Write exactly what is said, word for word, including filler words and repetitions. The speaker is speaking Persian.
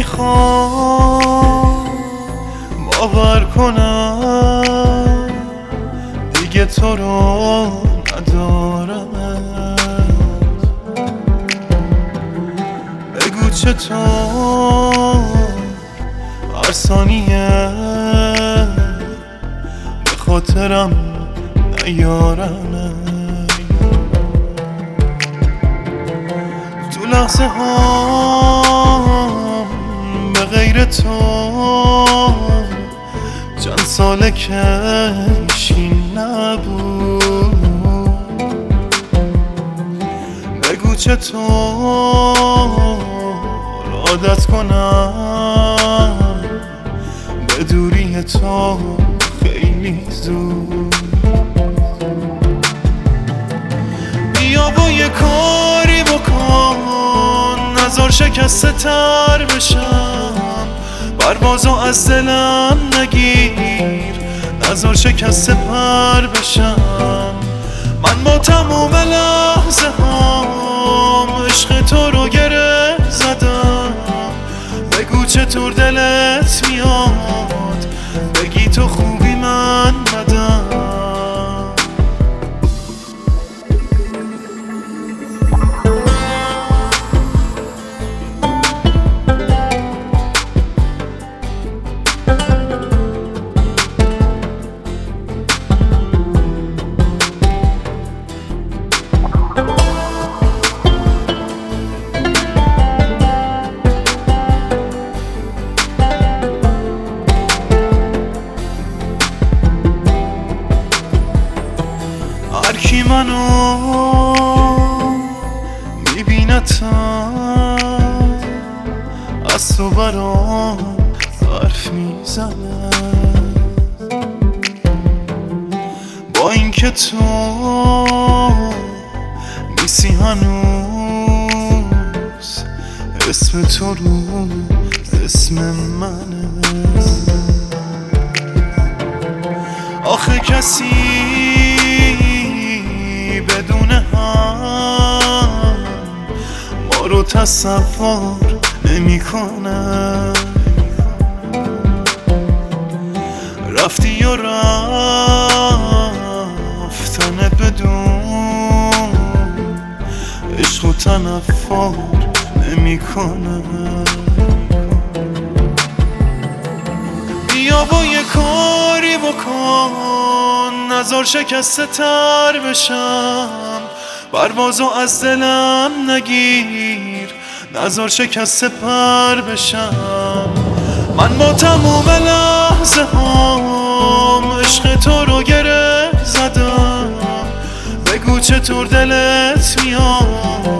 نمیخوام باور کنم دیگه تو رو ندارم. بگو چطور هر ثانیه به خاطرم نیارم. تو لحظه ها به غیر تو چند ساله که هیچی نبود. بگو چطور عادت کنم به دوری تو خیلی زود. بیا با یه کاری بکن نذار شکسته تر بشم. پروازو از دلم نگیر نذار شکسته پر بشم. من با تموم لحظه هام عشق تو رو گره زدم. بگو چطور دلت میاد بگی تو خوبی من بدم. هرکی منو میبینتم از تو برام حرف میزنه. با اینکه تو نیستی هنوز اسم تو رو اسم منه. آخه کسی بدون هم ما رو تصور نمی کنه. رفتی و رفتن بدون عشق و تنفر نمی کنه. بیا با یه کاری بکن نذار شکسته تر بشم. پروازو از دلم نگیر نذار شکسته پر بشم. من با تموم لحظه هام عشق تو رو گره زدم. بگو چطور دلت میاد